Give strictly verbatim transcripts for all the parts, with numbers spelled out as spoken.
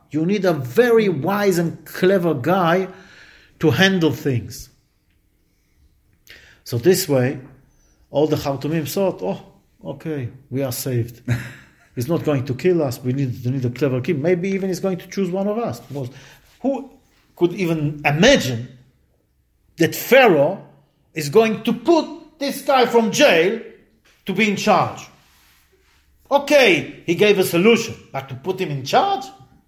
You need a very wise and clever guy to handle things. So this way, all the Chartumim thought, oh, okay, we are saved. He's not going to kill us. We need to need a clever king. Maybe even he's going to choose one of us. Who could even imagine that Pharaoh is going to put this guy from jail to be in charge? Okay, he gave a solution, but to put him in charge?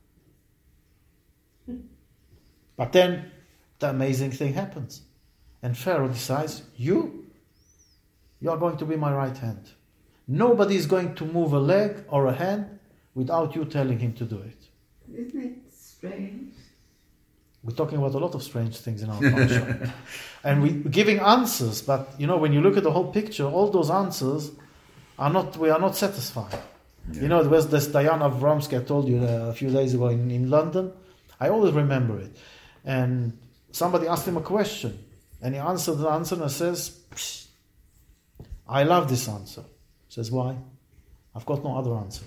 But then the amazing thing happens. And Pharaoh decides, you, you are going to be my right hand. Nobody is going to move a leg or a hand without you telling him to do it. Isn't it strange? We're talking about a lot of strange things in our culture. And we're giving answers, but you know, when you look at the whole picture, all those answers are not, we are not satisfied. Yeah. You know, there was this Diana Vromsky I told you a few days ago in, in London. I always remember it. And somebody asked him a question, and he answered the answer and says, I love this answer. Says, why? I've got no other answer.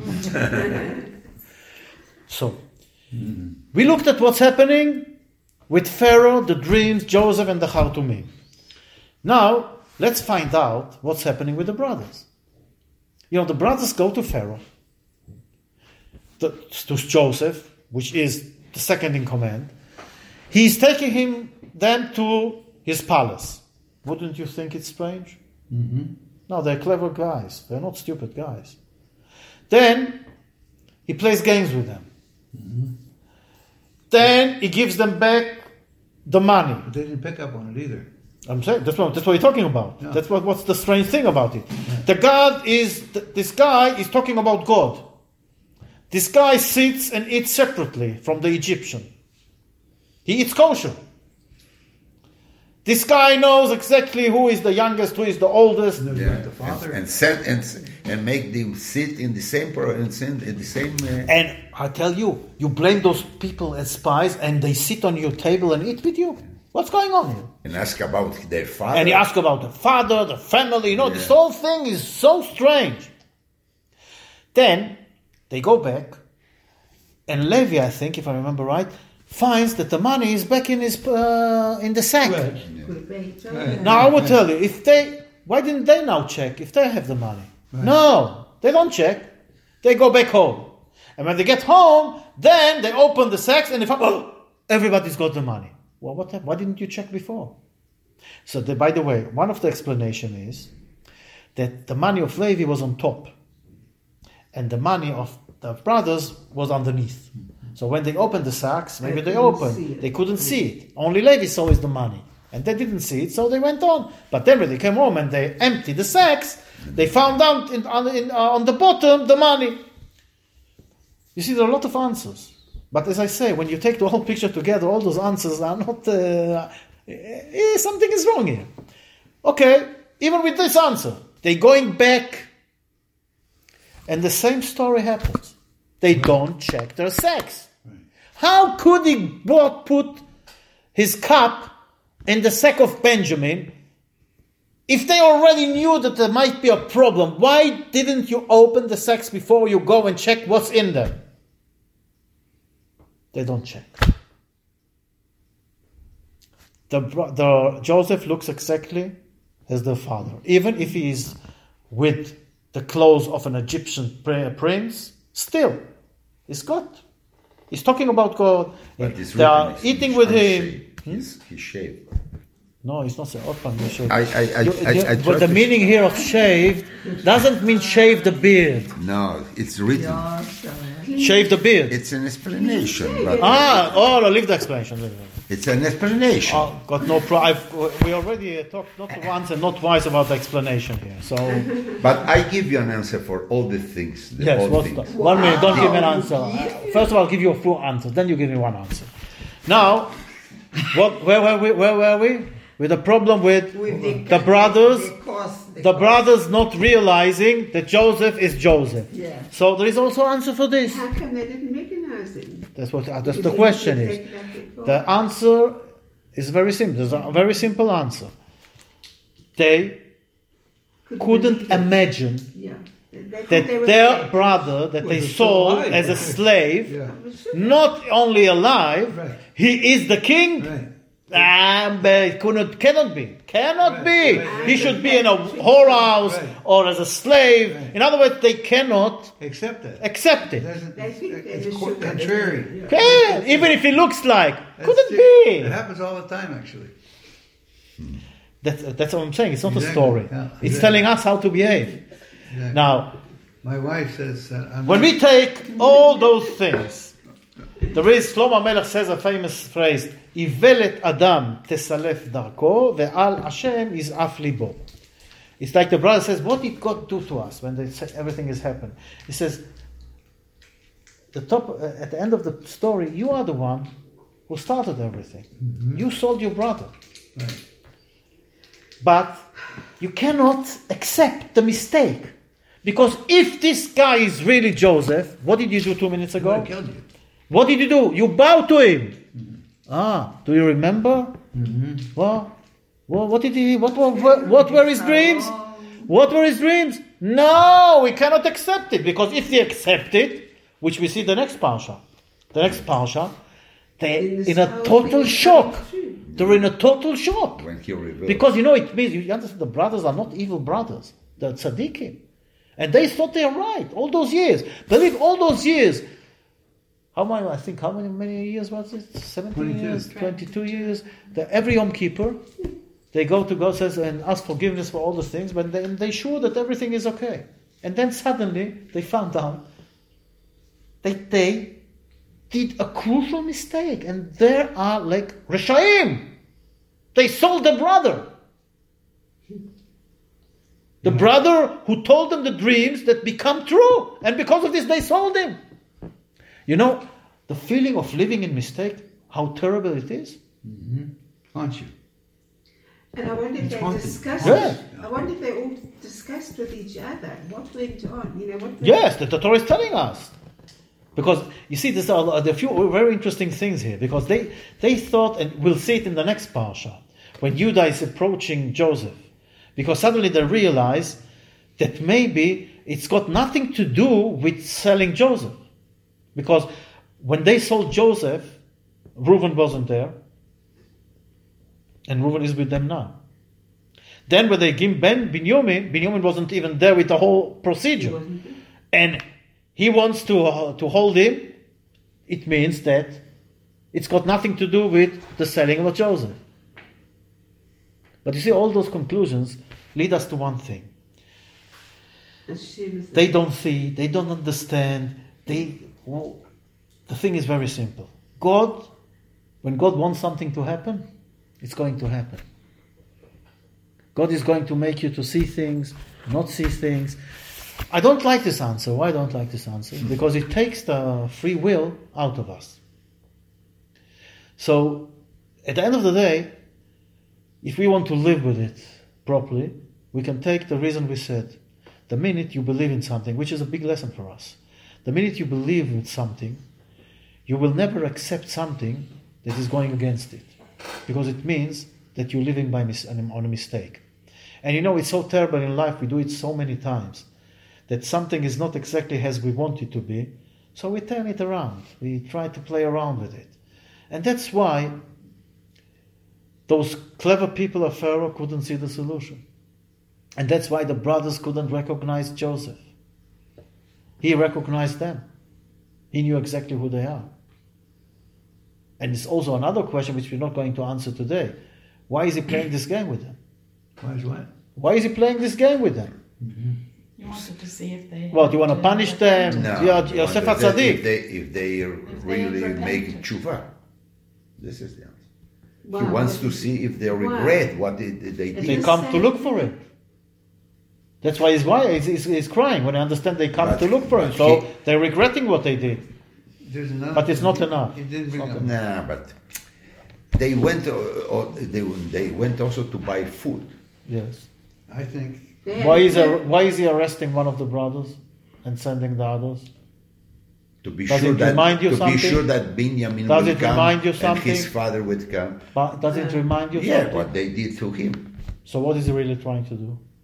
So, mm-hmm. we looked at what's happening with Pharaoh, the dreams, Joseph, and the Chartumim. Now, let's find out what's happening with the brothers. You know, the brothers go to Pharaoh, the, to Joseph, which is the second in command. He's taking him then to his palace. Wouldn't you think it's strange? Mm-hmm. No, they're clever guys. They're not stupid guys. Then he plays games with them. Mm-hmm. Then he gives them back the money. But they didn't pick up on it either. I'm saying that's what that's what you're talking about. Yeah. That's what what's the strange thing about it. Yeah. The God is this guy is talking about God. This guy sits and eats separately from the Egyptian. He eats kosher. This guy knows exactly who is the youngest, who is the oldest. Yeah. The father. And, and set and and make them sit in the same pro and sit in the same. Uh, and I tell you, you blame those people as spies, and they sit on your table and eat with you. What's going on here? And ask about their father. And he asks about the father, the family. You know, yeah. This whole thing is so strange. Then they go back, and Levi, I think, if I remember right, finds that the money is back in his uh, in the sack. Right. Yeah. Right. Now I will tell you, if they, why didn't they now check if they have the money? Right. No, they don't check. They go back home, and when they get home, then they open the sacks and they find, oh, everybody's got the money. Well, what? Why didn't you check before? So, the, by the way, one of the explanation is that the money of Levi was on top, and the money of the brothers was underneath. So when they opened the sacks, maybe they, they opened, they couldn't see it. Only Levi saw is the money, and they didn't see it, so they went on. But then when they came home and they emptied the sacks, they found out in, on, in, uh, on the bottom the money. You see, there are a lot of answers. But as I say, when you take the whole picture together, all those answers are not... Uh, eh, something is wrong here. Okay, even with this answer, they're going back, and the same story happens. They don't check their sacks. Right. How could he put his cup in the sack of Benjamin if they already knew that there might be a problem? Why didn't you open the sacks before you go and check what's in them? They don't check. The, the Joseph looks exactly as the father. Even if he is with the clothes of an Egyptian prince, still, he's God. He's talking about God. They are eating with him. He's, he's shaved. No, it's not saying open. Shaved. I, I, I, you, I, I, I but the meaning here of shaved doesn't mean shave the beard. No, it's written. Shave the beard. It's an explanation. But ah, oh, no, leave the explanation. It's an explanation. Oh, got no problem. We already talked not once and not twice about the explanation here. So, but I give you an answer for all the things. The yes, all things. Wow. One minute. Don't give me an answer. First of all, I'll give you a full answer. Then you give me one answer. Now, what? Where were we? Where were we? With the problem with, with the, the brothers, the, course, the, the brothers not realizing that Joseph is Joseph. Yeah. So there is also answer for this. How come they didn't recognize him? That's what. Uh, that's the question is. The answer is very simple. There's a very simple answer. They Could couldn't imagine yeah. They thought that they were their slaves. brother that Well, they they're still sold alive. as a slave, Yeah. not only alive, Right. he is the king. Right. Ah, but it cannot, cannot be. Cannot Right, be. right, He right. should be in a whorehouse Right. or as a slave. Right. In other words, they cannot Accept that. accept it. Doesn't, They think they it's just co- should have it. contrary. Yeah. Yeah, even if he looks like, That's couldn't it. be. It happens all the time, actually. That's, that's what I'm saying. It's not a Exactly, story. yeah, It's exactly. telling us how to behave. Exactly. Now, My wife says, uh, I'm when not- we take all those things, there is, Shlomo Melech says a famous phrase, Ivelet Adam tesalef darko ve'al Hashem yiz'af libo. It's like the brother says, what did God do to us when they say everything has happened? He says, the top, uh, at the end of the story, you are the one who started everything. You sold your brother. Right. But you cannot accept the mistake. Because if this guy is really Joseph, what did you do two minutes I ago? killed you. What did you do? You bowed to him. Ah, do you remember? Mm-hmm. What? What, what did he? What were what were his dreams? What were his dreams? No, we cannot accept it because if they accept it, which we see the next parsha, the next parsha, they're In this in a whole total thing is shock. coming true. They're in a total shock. When he revealed. Because you know, it means, you understand, the brothers are not evil brothers. They're tzaddikim. And they thought they are right all those years. Believe all those years. How many, I think, how many, many years was it? seventeen twenty-two. years? twenty-two years? The, every Yom Kippur, they go to God says, and ask forgiveness for all the things, but they, they're sure that everything is okay. And then suddenly, they found out that they did a crucial mistake. And there are like Reshaim. They sold the brother. The brother who told them the dreams that become true. And because of this, they sold him. You know, the feeling of living in mistake, how terrible it is. Haunts you. And I wonder if It's they haunted. discussed. Yeah. I wonder if they all discussed with each other what went on. You know what? the- Yes, the Torah is telling us. Because, you see, there's a, there are a few very interesting things here. Because they, they thought, and we'll see it in the next parsha, when Judah is approaching Joseph. Because suddenly they realize that maybe it's got nothing to do with selling Joseph. Because when they sold Joseph, Reuben wasn't there. And Reuben is with them now. Then when they give Ben Binyamin, Binyamin wasn't even there with the whole procedure. wasn't there. And he wants to, uh, to hold him. It means that it's got nothing to do with the selling of Joseph. But you see, all those conclusions lead us to one thing. Assumes that- They don't see, they don't understand. They, well, the thing is very simple. God, when God wants something to happen, it's going to happen. God is going to make you to see things, not see things. I don't like this answer. Why don't I like this answer? Because it takes the free will out of us. So, at the end of the day, if we want to live with it properly, we can take the reason we said. The minute you believe in something, which is a big lesson for us, the minute you believe in something, you will never accept something that is going against it. Because it means that you're living by mis- on a mistake. And you know, it's so terrible in life, we do it so many times, that something is not exactly as we want it to be, so we turn it around. We try to play around with it. And that's why those clever people of Pharaoh couldn't see the solution. And that's why the brothers couldn't recognize Joseph. He recognized them. He knew exactly who they are. And it's also another question which we're not going to answer today. Why is he playing this game with them? Why is what? Why is he playing this game with them? You wanted to see if they. Well, do you want to punish them? No. You are the Yosef one that- HaTzadik. If they, if they really repented. make tshuva. This is the answer. Wow. He wants to see if they regret what they, they did. They come to look for him. That's why he's, why he's, he's, he's crying when I understand they come But- to look for him. but So he- they're regretting what they did. There's another But it's not thing. enough. He didn't bring up. Nah, but they went. Uh, uh, they they went also to buy food. Yes. I think They Why had- is, ar- why is he arresting one of the brothers and sending the others? To be Does sure it that remind you to something? be sure that Binyamin Does will it come remind you and something? his father would come. But does it remind you Yeah, something? what they did to him. So what is he really trying to do?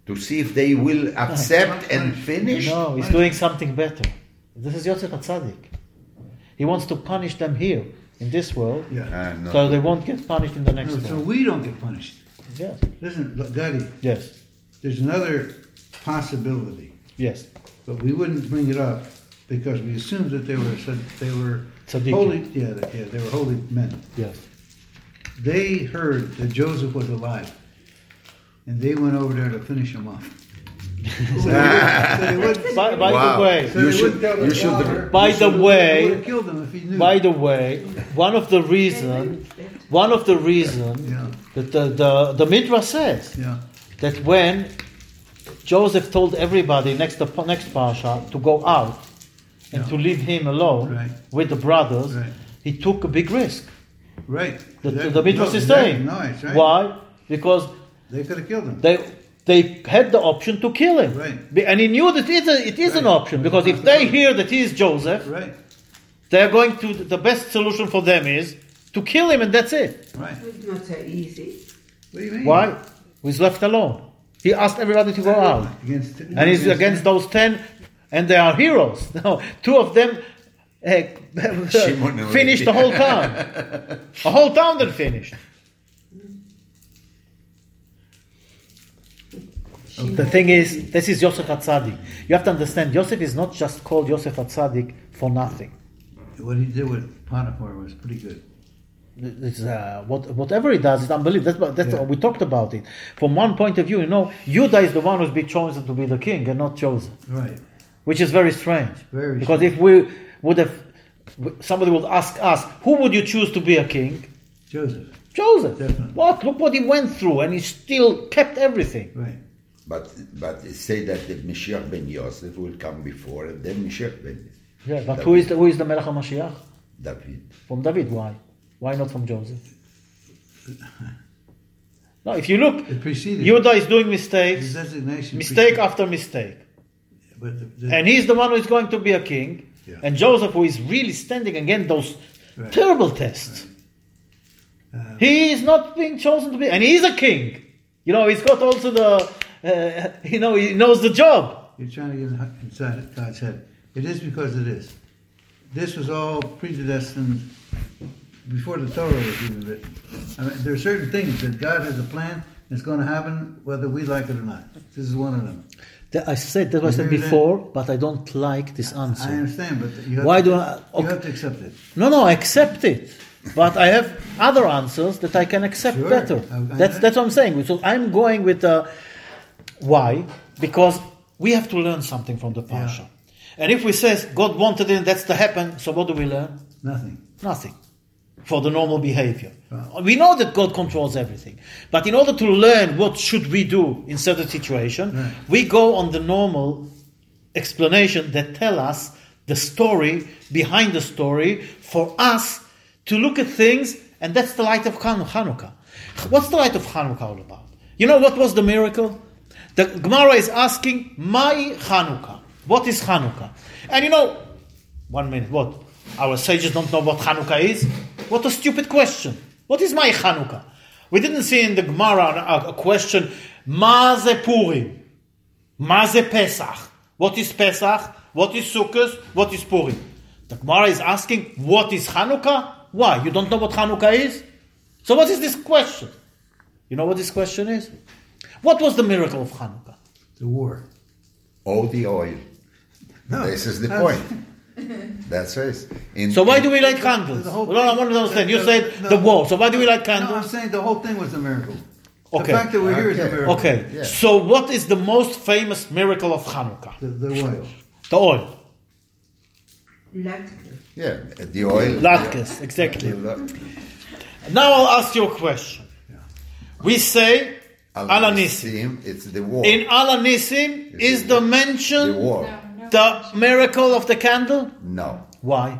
To see if they will accept and finish? No, he's doing something better. This is Yosef HaTzadik. He wants to punish them here in this world, Yeah. Ah, no. so they won't get punished in the next No, so world. we don't get punished. Yes, Listen, look, Gadi, yes, there's another possibility, yes. but we wouldn't bring it up because we assumed that they were they were Tzaddikim. holy. Yeah, they- yeah, they were holy men. Yes. They heard that Joseph was alive, and they went over there to finish him off. So they wouldn't- so they wouldn't- By, by Wow. the way, so You they should- wouldn't tell their you should- father. By He the should've- way- he would have killed him if he knew. by the way, one of the reason, one of the reason Yeah. that the, the, the Midrash says Yeah, that when Joseph told everybody next the next parsha to go out and Yeah. to leave him alone Right. with the brothers, Right. he took a big risk. right. The, the, Exactly. the Midrash No, is exactly. saying. No, it's right. Why? Because They could have killed him. they they had the option to kill him, Right. Be- and he knew that it is, a, it is an Right. option, because if they hear that he is Joseph, Right, they're going to the best solution for them is to kill him, and that's it. right. It's not so easy. What do you mean? Why? He's left alone. He asked everybody to go out. Against, And he's against those ten, and they are heroes. No, two of them uh, Shimon and finished the Levi. whole town. A whole town that finished. The thing is, this is Yosef HaTzadik. You have to understand, Yosef is not just called Yosef HaTzadik for nothing. What he did with Potiphar was pretty good. It's, uh, what, whatever he does is unbelievable. That's, what- that's Yeah. what we talked about it. From one point of view, you know, Judah is the one who's been chosen to be the king and not Joseph. Right. Which is very strange. Very because strange. if we would have, somebody would ask us, who would you choose to be a king? Joseph. Joseph. Definitely. What? Look what he went through, and he still kept everything. Right. But but it say that the Mashiach ben Yosef will come before, and then Mashiach ben Yeah, but who is the, who is the Melech HaMashiach? David. From David. Why? Why not from Joseph? No, if you look, It preceded Judah is doing his mistakes, designation. mistake preceded- after mistake. But the, the, And he's the one who is going to be a king. Yeah. And Joseph, who is really standing against those Right. terrible tests. uh, He is not being chosen to be, and he is a king. You know, he's got also the, uh, you know, he knows the job. you're trying to get inside God's head. It is because it is. This was all predestined before the Torah was even written. I mean, there are certain things that God has a plan that's going to happen whether we like it or not. This is one of them. That I said that I You said hear that? before, but I don't like this I answer. understand, but you have Why to, do I- you okay. have to accept it. No, no, I accept it, but I have other answers that I can accept Sure. better. I- I- That's that's what I'm saying. So I'm going with the why, because we have to learn something from the parsha. And if we say God wanted it, that's to happen. So what do we learn? Nothing. Nothing. For the normal behavior. Wow. We know that God controls everything. But in order to learn what should we do in certain situation, Right. we go on the normal explanation that tell us the story behind the story for us to look at things, and that's the light of Chan- Hanukkah. What's the light of Hanukkah all about? You know what was the miracle? The Gemara is asking, Mai Hanukkah? What is Hanukkah? And you know, one minute, what? Our sages don't know what Hanukkah is? What a stupid question. What is my Hanukkah? We didn't see in the Gemara a, a question, Ma ze Purim? Ma ze Pesach? What is Pesach? What is Sukkot? What is Purim? The Gemara is asking, what is Hanukkah? Why? You don't know what Hanukkah is? So what is this question? You know what this question is? What was the miracle of Hanukkah? The war. All the oil. No, This is the that's- point. That's it. In, So why in- do we light candles? The whole Well, no, I want to understand. You the- said the- the war. So why do we light No, I'm candles? saying the whole thing was a miracle. Okay. The fact that we're here is a Okay. miracle. Okay. Yeah. So what is the most famous miracle of Hanukkah? The, the oil. The oil. Latke. Yeah, the oil. Latkes, exactly. The la- Now I'll ask you a question. We say Al- Alanissim. It's the war. In Alanissim is the the mention war. No, no. the miracle of the candle? No. Why?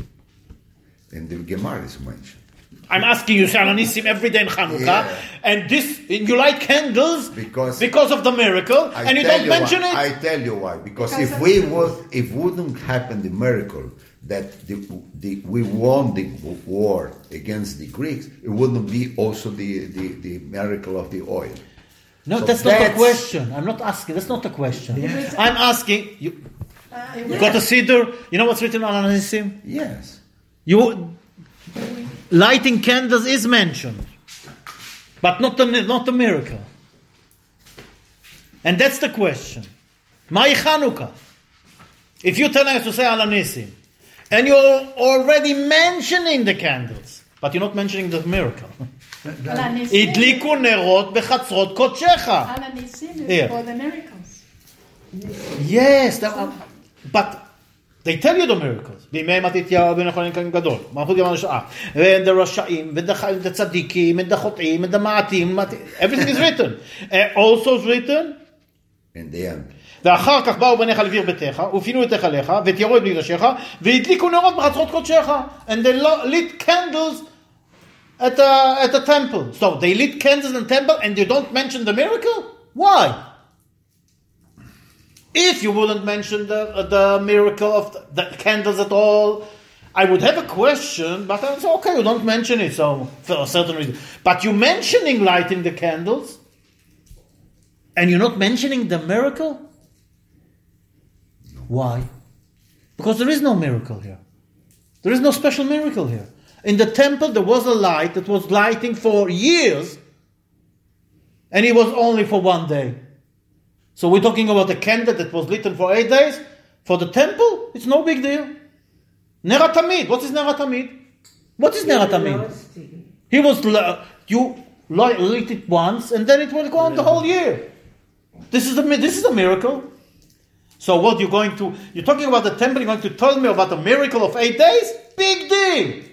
In the Gemara is mentioned. I'm asking you, say Alanissim every day in Hanukkah, Yeah. and this you light candles Because- because of the miracle, I and you tell don't mention why. it. I tell you why. Because Because if of we the- would, if wouldn't happen the miracle that the, the we won the war against the Greeks, it wouldn't be also the, the, the miracle of the oil. No, So that's not the that's- question. I'm not asking. That's not the question. Yeah. I'm asking. You, Uh, you got a siddur. You know what's written on Anisim? Yes. You lighting candles is mentioned, but not the not the miracle. And that's the question. Mai Chanukah. If you tell us to say Al Anisim, and you're already mentioning the candles, but you're not mentioning the miracle. That- על that- הניסים. הדליקו נרות בחצרות קודשך. על הניסים is Here. for the miracles. Yes, that, but they tell you the miracles. בימי מתתיהו בן חנין כהן גדול, מלכות ימין השעה, and the רשעים, and the tzaddikim, and the חוטאים, and the מעטים, everything is written. Uh, also is written, In the end. ואחר כך באו בניך לביר ביתך, ופינו את היכליך, ותיארו את מקדשך, והדליקו נרות בחצרות קודשך. And they lit candles at the, at the temple. So they lit candles in the temple and you don't mention the miracle? Why? If you wouldn't mention the, the miracle of the, the candles at all, I would have a question, but I say, okay, you don't mention it, so for a certain reason. But you're mentioning lighting the candles, and you're not mentioning the miracle? Why? Because there is no miracle here. There is no special miracle here. In the temple, there was a light that was lighting for years, and it was only for one day. So we're talking about a candle that was lit for eight days. For the temple, it's no big deal. Ner HaTamid. What is Ner HaTamid? What is Ner HaTamid? He was, you lit it once, and then it will go on the whole year. This is a, this is a miracle. So what you're going to, you're talking about the temple, you're going to tell me about the miracle of eight days? Big deal.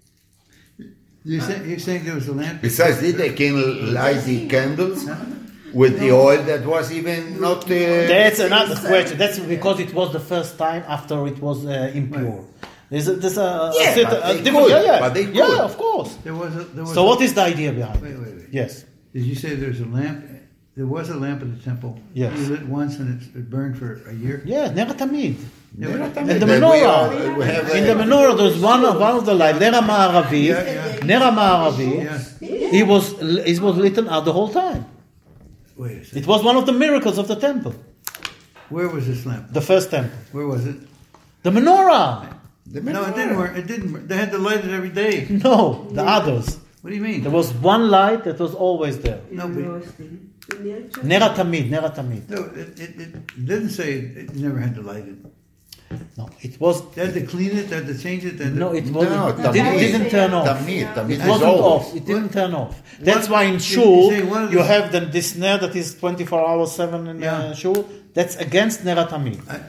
You say, you're saying there was a lamp? Besides, did they can light the candles with the oil that was even not. Uh, That's another question. That's because it was the first time after it was uh, impure. There's a, there's a, Yeah, a, but a they different, could, yeah, yeah. but they could. Yeah, of course. There was a, there was So a, what is the idea behind Wait, it? wait, wait. Yes. Did you say there's a lamp? There was a lamp at the temple. Yes. You lit once and it, it burned for a year? Yeah, Ner HaTamid. Yeah, Ner but- HaTamid. And the That we menorah. are- we have In a- the menorah, there's one of one of the lights. Ner HaMa'aravi. Yeah, yeah. Ner HaMa'aravi. Yeah. He was it was lit out the whole time. Wait a second. It was one of the miracles of the temple, Where was this lamp? the first temple. Where was it? The menorah. the No, it didn't work. It didn't. work. They had to light it every day. No, the others. What do you mean? There was one light that was always there. No, but, Ner HaTamid, Ner HaTamid. no, it, it, it didn't say it, it never had to light it. No, it was. They had to clean it. They had to change it. They had to- No, it wasn't. No, it Tamid. didn't, didn't turn off. Tamid, Tamid It is wasn't always. off. It didn't turn off. That's What- why in you- shul you say one of you the- have the, this ner that is twenty-four hours seven in Yeah. uh, shul. That's against Ner HaTamid. I,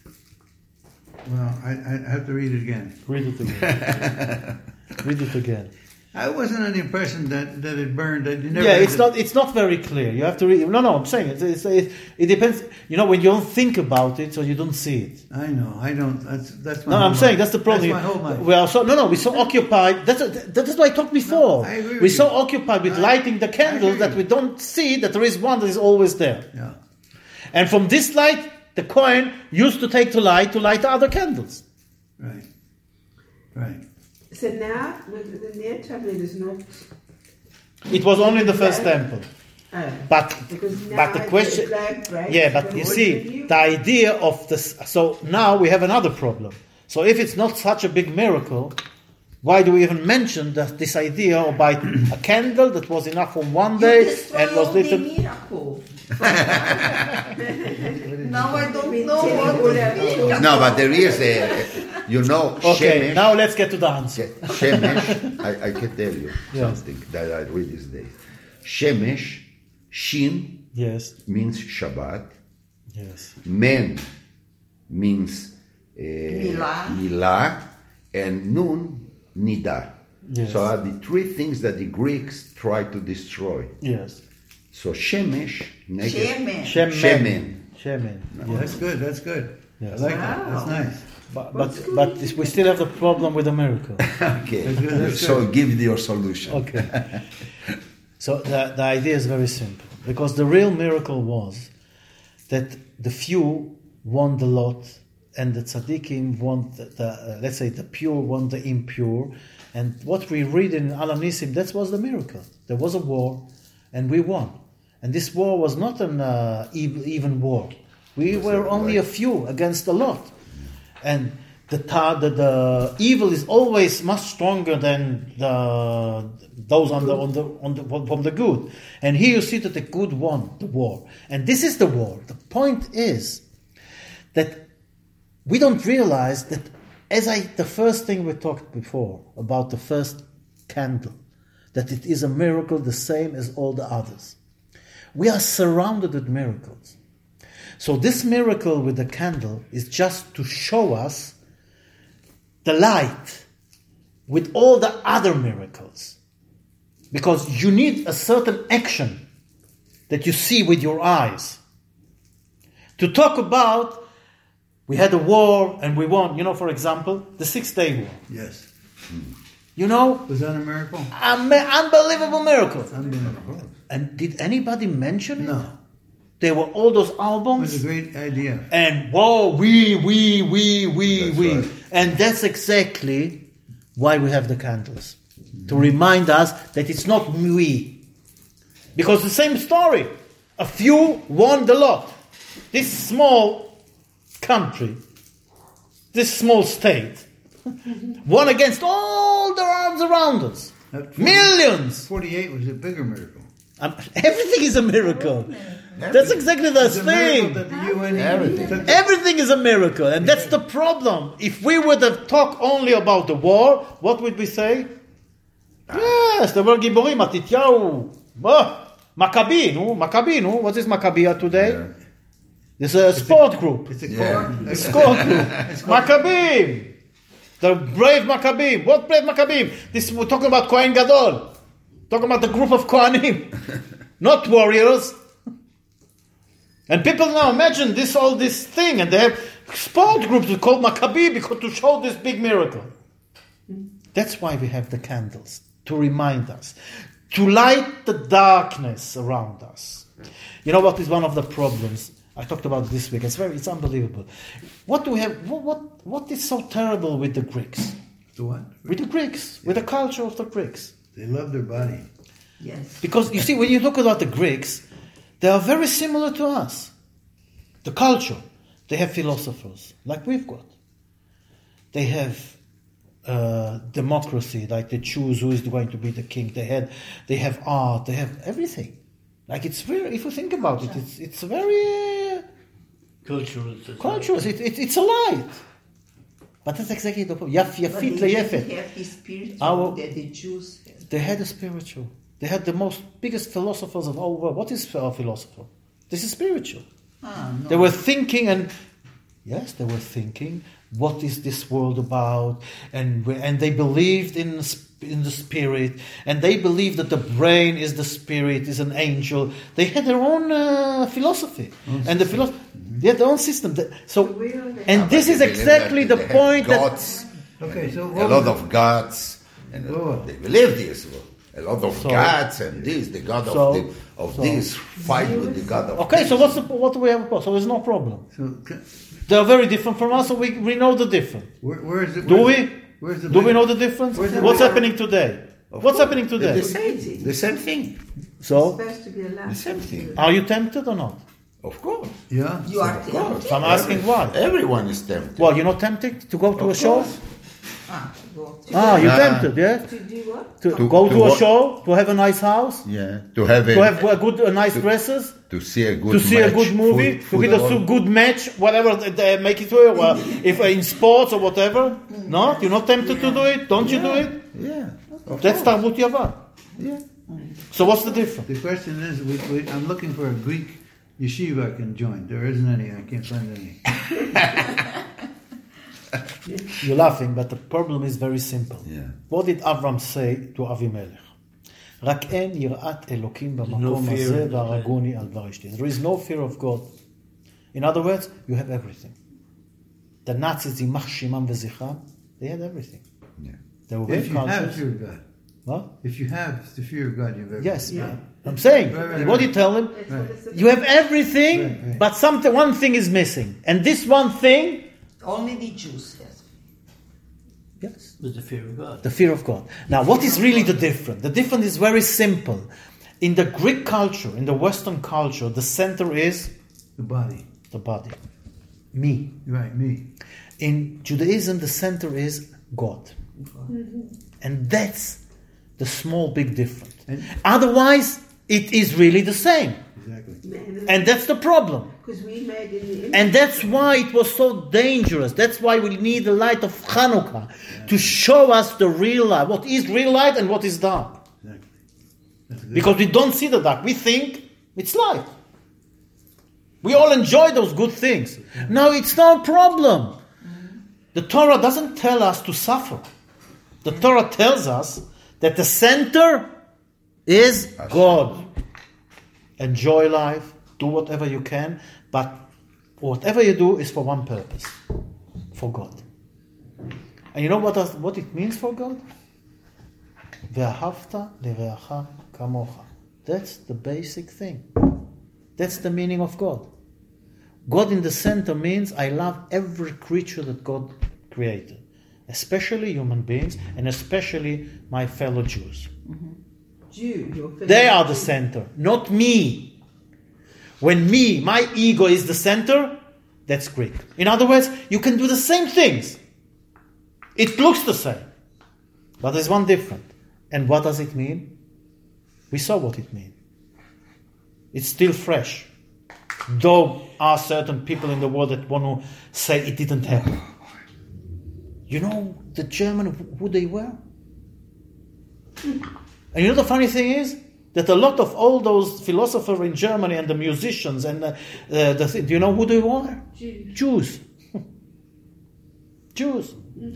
well, I, I have to read it again. Read it again. Read it again. I wasn't under the impression that, that it burned. That you never Yeah, had it's to- not. It's not very clear. You have to read. No, no. I'm saying it. It's, it, it depends. You know, when you don't think about it, so you don't see it. I know. I don't. That's that's my. No, whole I'm saying mind. that's the problem. That's my whole mind. We are so no, no. We're so occupied. That's that's what I talked before. No, I agree with we're so you. occupied with I- lighting the I candles agree. that we don't see that there is one that is always there. Yeah. And from this light, the Kohen used to take to light to light the other candles. Right. Right. So now, the, the Ner HaTamid is not. It was only in the first temple. Uh, But because now but the it's question, black, right? yeah, but you What see did you- the idea of this. So now we have another problem. So if it's not such a big miracle, why do we even mention that this idea of buy a candle that was enough for one day and was lit? miracle. Now I don't We know tell what you to what think. I- No, but there is a, you know, Okay, Shemesh. now let's get to the answer. Shemesh, I, I can tell you Yeah. something that I read these days. Shemesh, Shin Yes, means Shabbat, yes, Men means uh, Milah. Milah, and Nun, Nida. Yes. So are the three things that the Greeks try to destroy. yes. So Shemesh, negative. Shemen. Shemen. Shemen. Shemen. That's good. That's good. Yes. I like that. That's Wow. nice. But but but we still have the problem with the miracle. Okay. That's good, that's So good. give your solution. Okay. So the, the idea is very simple. Because the real miracle was that the few won the lot and the tzaddikim won the, the uh, let's say the pure won the impure. And what we read in Al Anisim, that was the miracle. There was a war and we won. And this war was not an uh, even, even war. We were only a few against a lot. And the, ta- the the evil is always much stronger than the those on the on the on the from the good. And here you see that the good won the war. And this is the war. The point is that we don't realize that, as I the first thing we talked before about the first candle, that it is a miracle the same as all the others. We are surrounded with miracles. So this miracle with the candle is just to show us the light with all the other miracles. Because you need a certain action that you see with your eyes. To talk about, we had a war and we won. You know, for example, the Six-Day War. Yes. You know, Was that a miracle? un- unbelievable miracle. Unbelievable. And did anybody mention it? No. There were all those It albums. was a great idea. And whoa, we, we, we, we, That's we. right. And that's exactly why we have the candles. To remind us that it's not we. Because the same story. A few won the lot. This small country, this small state, won against all the arms around us. That forty Millions. forty-eight was a bigger miracle. Um, everything is a miracle. That's exactly the It's a miracle thing. that the U N Everything. took- Everything is a miracle, and that's the problem. If we would have talked only about the war, what would we say? Yes, there were Giborim, Matityahu, oh, Maccabi, no? Maccabi, no? What is Maccabi today? Yeah. It's a sport group. It's a Yeah. core. It's sport group. Maccabim. The brave Maccabim. What brave Maccabim? This we're talking about Kohen Gadol. Talking about the group of Kohanim. Not warriors. And people now imagine this all this thing, and they have sport groups called Maccabi because to show this big miracle. That's why we have the candles, to remind us, to light the darkness around us. You know what is one of the problems? I talked about it this week. It's very, it's unbelievable. What do we have? What what, what is so terrible with the Greeks? The what? With the Greeks, with the culture of the Greeks. They love their body. Yes. Because you see, when you look about the Greeks, they are very similar to us. The culture. They have philosophers, like we've got. They have uh, democracy, like they choose who is going to be the king. They had, they have art. They have everything. Like it's very. If you think about it, it's it's very uh, Cultural. cultural. It, it, it's a light. But that's exactly the problem. Yaf But yafit they leyefet. didn't have the spiritual Our- that the Jews had. They had a spiritual. They had the most biggest philosophers of all the world. What is a philosopher? This is spiritual. Ah, no. They were thinking, and yes, they were thinking, what is this world about? And we- and they believed in sp- in the spirit, and they believed that the brain is the spirit, is an angel. They had their own uh, philosophy, and the philosophy, they had their own system. That- So, we are the- and this is They believe exactly that the they have point that. gods, Okay, so a what lot was of gods, and uh, Oh. they believe this. A lot of So- gods and this, the god So- of the, of so- this fight with the god of Okay, this. so what's the, what do we have? So there's no problem. So, ca- They are very different from us, so we, we know the difference. where, where is it? Do where's we? the- Where's the Do we big- know the difference? Where's the What's big- happening today? Of What's course. happening The today? same, the same thing. So, supposed to be allowed The same to thing. do. are you tempted or not? Of course. Yeah. You are Of course. tempted. So I'm asking why. Everyone is tempted. Well, you're not tempted to go to a Of show? course. Ah, go to, Ah, you're Ah. tempted, yeah? to do what? To, To- go to to a what? show, to have a nice house, Yeah. To have a to have uh, good, uh, nice dresses, to see a good to see match, a good movie, foot- to get a football. su- good match, whatever they- they make it to you, uh, if uh, in sports or whatever. No, you're not tempted to do it. Don't you do it? Yeah. Of That's course. Tarbut Yavan. Yeah. So what's the difference? The question is, we, we, I'm looking for a Greek yeshiva I can join. There isn't any. I can't find any. You're laughing, but the problem is very simple. Yeah. What did Avram say to Avimelech? רק אין יראת אלוקים במקום fear הזה of והרגוני על דבר אשתי. There is no fear of God. In other words, you have everything. The Nazis, יימח שמם וזכרם, they had everything. Yeah. They were very If you have conscious. fear of God, What? if you have the fear of God, you have everything. Yes, Yeah. I'm saying. Right, right, What do right. you tell them? That's what it's about. You have everything, Right, right. but something, one thing is missing. And this one thing, Only the Jews, yes. yes, With the fear of God. the fear of God. Now, what is really the difference? The difference is very simple. In the Greek culture, in the Western culture, the center is The body. the body. Me. Right, me. In Judaism, the center is God. And that's the small, big difference. And- Otherwise, it is really the same. Exactly. And that's the problem. Because we made in the image. And that's why it was so dangerous. That's why we need the light of Hanukkah to show us the real light. What is real light and what is dark. Exactly. That's a good Because we don't see the dark. We think it's light. We all enjoy those good things. No, it's no problem. The Torah doesn't tell us to suffer. The Torah tells us that the center is God. Enjoy life, do whatever you can, but whatever you do is for one purpose, for God. And you know what, does, what it means for God? Ve'ahavta lireacha kamocha. That's the basic thing. That's the meaning of God. God in the center means I love every creature that God created, especially human beings and especially my fellow Jews. Jew, your fellow They are the Jew. center, not me. When me, my ego is the center, that's Greek. In other words, you can do the same things. It looks the same, but there's one different. And what does it mean? We saw what it means. It's still fresh. Though are certain people in the world that want to say it didn't happen. You know the German, who they were? And you know the funny thing is that a lot of all those philosophers in Germany and the musicians and the, uh, the th- do you know who they were? Jews. Jews. Jews.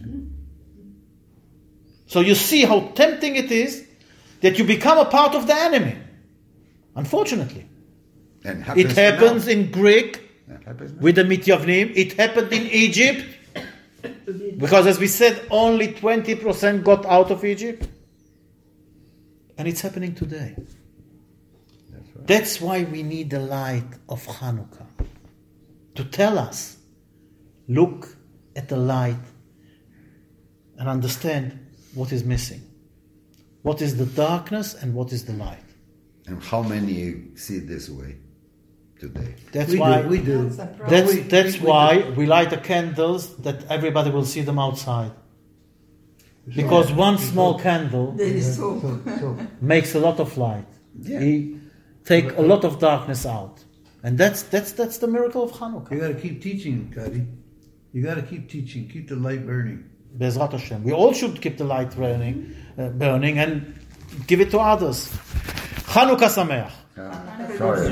So you see how tempting it is that you become a part of the enemy. Unfortunately. And It happens now. in Greek It happens now. with the Mityavnim. It happened in Egypt. Because as we said, only twenty percent got out of Egypt. And it's happening today. That's right. That's why we need the light of Hanukkah. To tell us, look at the light and understand what is missing. What is the darkness and what is the light. And how many see it this way today? That's we why do, we do. That's a problem. That's, We- that's we- we why do. we light the candles that everybody will see them outside. Because one small candle There is hope. So, so, makes a lot of light. Yeah. He take a lot of darkness out. And that's that's that's the miracle of you Hanukkah. got to keep teaching, Kadi. You got to keep teaching. Keep the light burning. Bezrat Hashem. We all should keep the light burning, uh, burning and give it to others. Hanukkah Sameach. Sorry.